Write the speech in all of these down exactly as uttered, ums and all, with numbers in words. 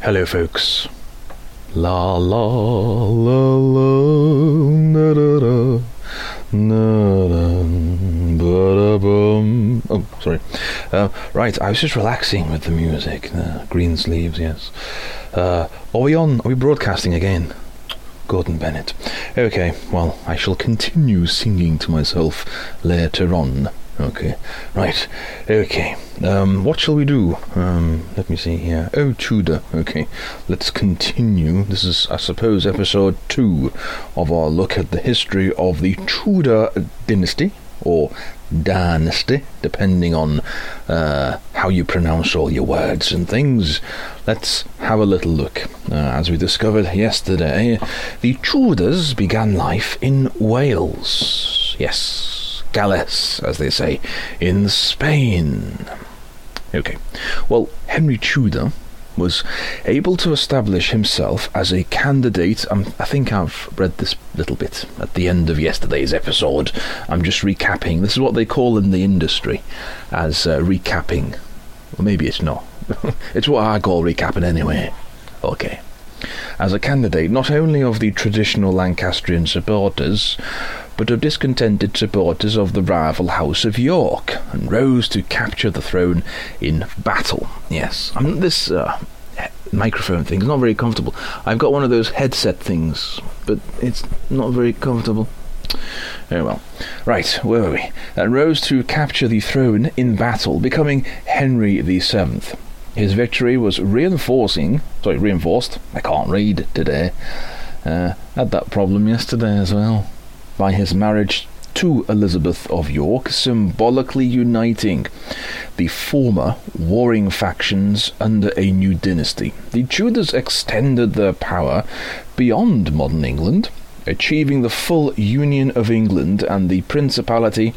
Hello, folks. La la la la na da da na da ba da bum. Oh, sorry. Uh, right, I was just relaxing with the music. Uh, green sleeves, yes. Uh, are we on? Are we broadcasting again? Gordon Bennett. Okay, well, I shall continue singing to myself later on. Okay, right, okay, um, what shall we do? Um, let me see here. Oh, Tudor, okay, let's continue. This is, I suppose, episode two of our look at the history of the Tudor dynasty, or dynasty, depending on uh, how you pronounce all your words and things. Let's have a little look. Uh, as we discovered yesterday, the Tudors began life in Wales. Yes. Gales, as they say, in Spain. Okay, well, Henry Tudor was able to establish himself as a candidate. Um, I think I've read this little bit at the end of yesterday's episode. I'm just recapping. This is what they call in the industry as uh, recapping. Well, maybe it's not. It's what I call recapping anyway. Okay. As a candidate not only of the traditional Lancastrian supporters, but of discontented supporters of the rival House of York, and rose to capture the throne in battle. Yes, I mean, this uh, microphone thing is not very comfortable. I've got one of those headset things, but it's not very comfortable. Oh well. Right, where were we? And rose to capture the throne in battle, becoming Henry the Seventh. His victory was reinforcing, sorry, reinforced, I can't read today, uh, had that problem yesterday as well, by his marriage to Elizabeth of York, symbolically uniting the former warring factions under a new dynasty. The Tudors extended their power beyond modern England, achieving the full union of England and the Principality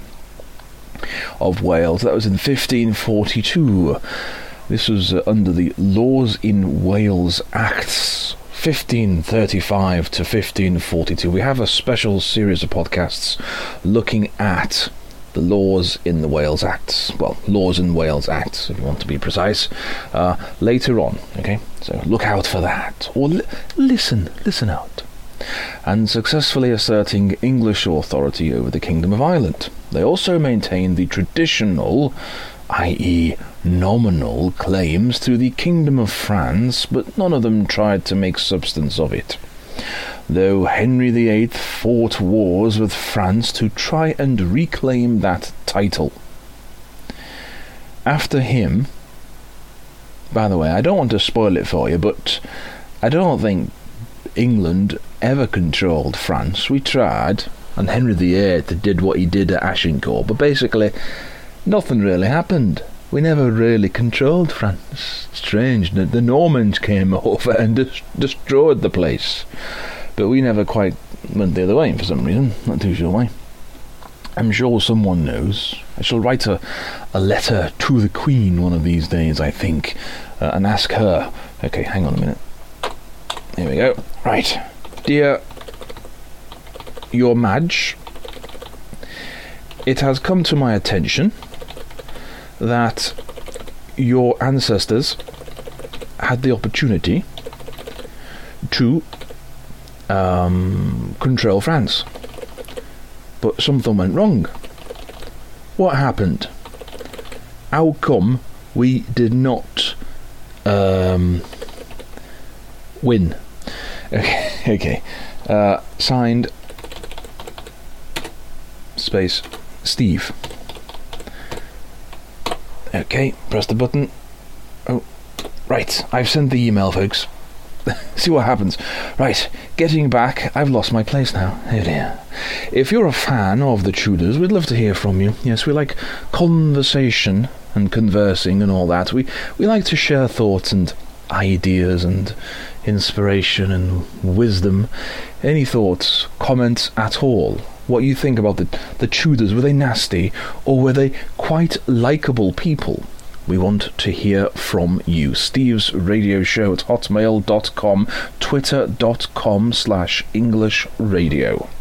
of Wales. That was in fifteen forty-two. This was uh, under the Laws in Wales Acts, fifteen thirty-five to fifteen forty-two. We have a special series of podcasts looking at the laws in the Wales Acts. Well, Laws in Wales Acts, if you want to be precise, uh, later on. Okay, so look out for that. Or li- listen, listen out. And successfully asserting English authority over the Kingdom of Ireland. They also maintained the traditional, that is nominal, claims to the Kingdom of France, but none of them tried to make substance of it. Though Henry the Eighth fought wars with France to try and reclaim that title. After him, by the way, I don't want to spoil it for you, but I don't think England ever controlled France. We tried, and Henry the Eighth did what he did at Agincourt, but basically nothing really happened. We never really controlled France. Strange. The, the Normans came over and des- destroyed the place. But we never quite went the other way for some reason. Not too sure why. I'm sure someone knows. I shall write a, a letter to the Queen one of these days, I think, uh, and ask her. Okay, hang on a minute. Here we go. Right. Dear Your Madge, it has come to my attention that your ancestors had the opportunity to um, control France, but something went wrong. What happened? How come we did not um, win? Okay, okay. Uh, signed, space, Steve. Okay, press the button. Oh, right, I've sent the email, folks. See what happens. Right, getting back, I've lost my place now. Oh dear. If you're a fan of the Tudors, we'd love to hear from you. Yes, we like conversation and conversing and all that. We, we like to share thoughts and ideas and inspiration and wisdom. Any thoughts, comments at all? What you think about the, the Tudors? Were they nasty, or were they quite likeable people? We want to hear from you. Steve's Radio Show at hotmail dot com, twitter dot com slash English Radio.